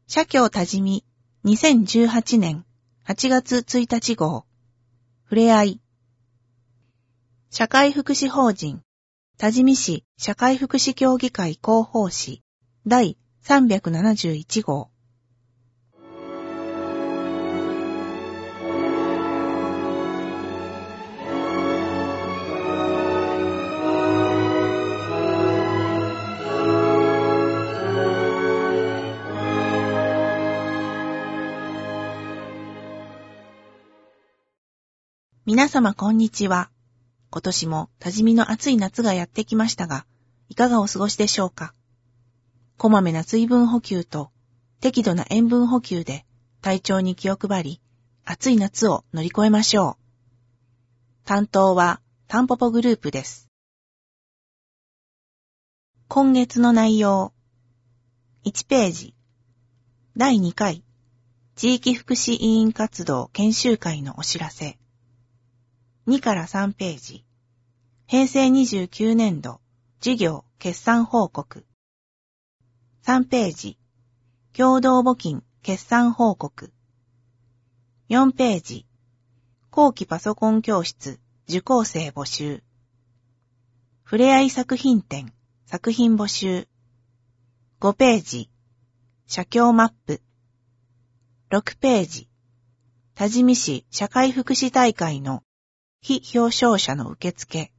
社協多治見2018年8月1日号ふれあい社会福祉法人多治見市社会福祉協議会広報誌第371号皆様こんにちは。今年も多治見の暑い夏がやってきましたが、いかがお過ごしでしょうか。こまめな水分補給と適度な塩分補給で体調に気を配り、暑い夏を乗り越えましょう。担当はタンポポグループです。今月の内容。1ページ。第2回地域福祉委員活動研修会のお知らせ。2から3ページ。平成29年度事業決算報告。3ページ。共同募金決算報告。4ページ。後期パソコン教室受講生募集。ふれあい作品展作品募集。5ページ。社協マップ。6ページ。多治見市社会福祉大会の非表彰者の受付。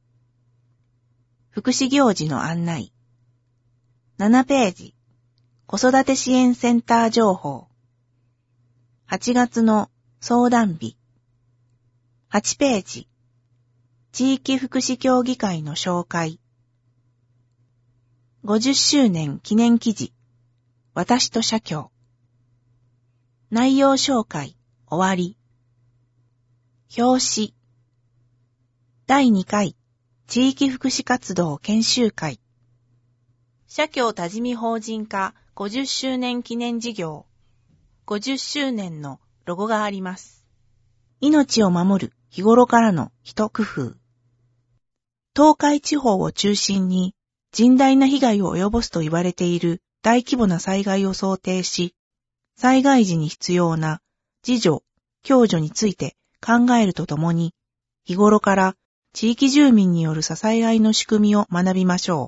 福祉行事の案内。7ページ。子育て支援センター情報。8月の相談日。8ページ。地域福祉協議会の紹介。50周年記念記事。私と社協。内容紹介。終わり。表紙。第2回地域福祉活動研修会社協多治見法人化50周年記念事業50周年のロゴがあります。命を守る日頃からの一工夫。東海地方を中心に甚大な被害を及ぼすと言われている大規模な災害を想定し、災害時に必要な自助・共助について考えるとともに、日頃から地域住民による支え合いの仕組みを学びましょ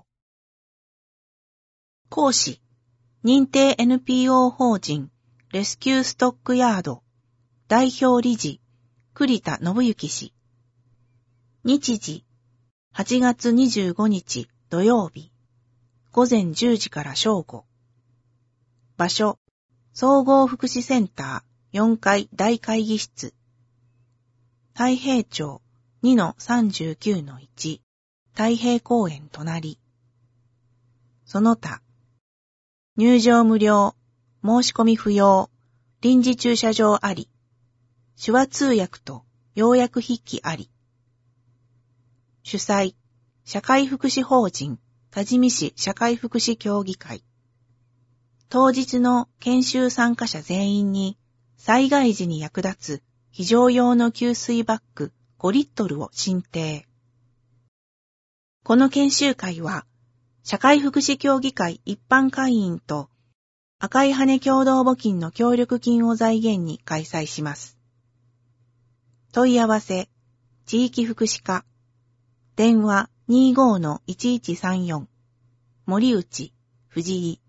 う。講師、認定 NPO 法人レスキューストックヤード代表理事栗田信之氏。日時、8月25日土曜日、午前10時から正午。場所、総合福祉センター4階大会議室。太平町2-39-1太平公園隣。その他。入場無料、申し込み不要、臨時駐車場あり。手話通訳と要約筆記あり。主催、社会福祉法人多治見市社会福祉協議会。当日の研修参加者全員に災害時に役立つ非常用の給水バッグ5リットルを進呈。この研修会は、社会福祉協議会一般会員と赤い羽共同募金の協力金を財源に開催します。問い合わせ、地域福祉課、電話 25-1134、森内、藤井。